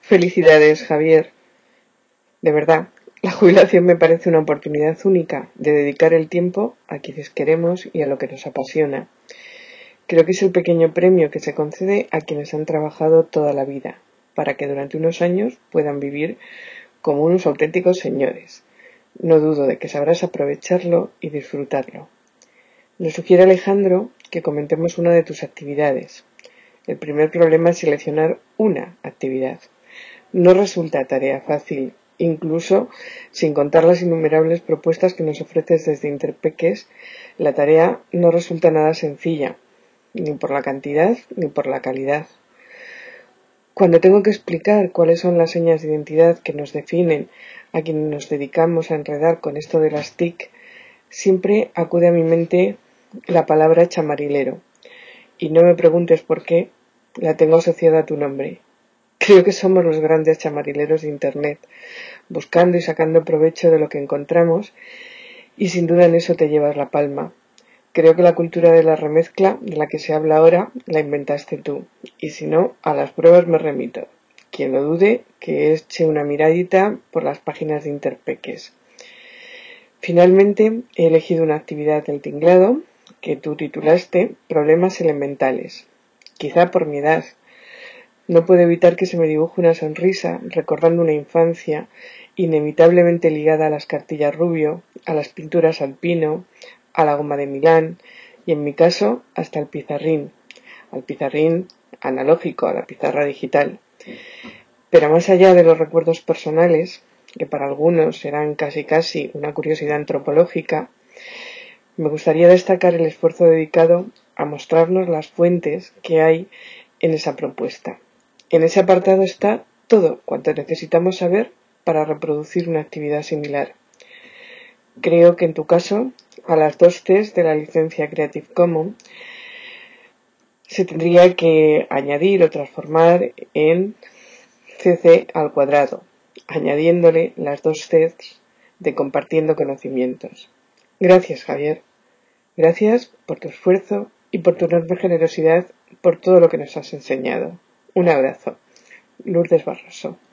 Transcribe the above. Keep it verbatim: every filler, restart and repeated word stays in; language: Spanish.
Felicidades, Javier. De verdad, la jubilación me parece una oportunidad única de dedicar el tiempo a quienes queremos y a lo que nos apasiona. Creo que es el pequeño premio que se concede a quienes han trabajado toda la vida, para que durante unos años puedan vivir como unos auténticos señores. No dudo de que sabrás aprovecharlo y disfrutarlo. Nos sugiere Alejandro que comentemos una de tus actividades. El primer problema es seleccionar una actividad. No resulta tarea fácil, incluso sin contar las innumerables propuestas que nos ofreces desde Interpeques, la tarea no resulta nada sencilla, ni por la cantidad ni por la calidad. Cuando tengo que explicar cuáles son las señas de identidad que nos definen a quienes nos dedicamos a enredar con esto de las T I C, siempre acude a mi mente la palabra chamarilero. Y no me preguntes por qué, la tengo asociada a tu nombre. Creo que somos los grandes chamarileros de Internet, buscando y sacando provecho de lo que encontramos, y sin duda en eso te llevas la palma. Creo que la cultura de la remezcla, de la que se habla ahora, la inventaste tú, y si no, a las pruebas me remito. Quien lo dude, que eche una miradita por las páginas de Interpeques. Finalmente, he elegido una actividad del tinglado que tú titulaste Problemas elementales. Quizá por mi edad. No puedo evitar que se me dibuje una sonrisa recordando una infancia inevitablemente ligada a las cartillas Rubio, a las pinturas al pino, a la goma de Milán y en mi caso hasta al pizarrín, al pizarrín analógico, a la pizarra digital. Pero más allá de los recuerdos personales, que para algunos serán casi casi una curiosidad antropológica, me gustaría destacar el esfuerzo dedicado a mostrarnos las fuentes que hay en esa propuesta. En ese apartado está todo cuanto necesitamos saber para reproducir una actividad similar. Creo que en tu caso, a las dos Cs de la licencia Creative Commons se tendría que añadir o transformar en cc al cuadrado, añadiéndole las dos Cs de compartiendo conocimientos. Gracias, Javier. Gracias por tu esfuerzo y por tu enorme generosidad por todo lo que nos has enseñado. Un abrazo. Lourdes Barroso.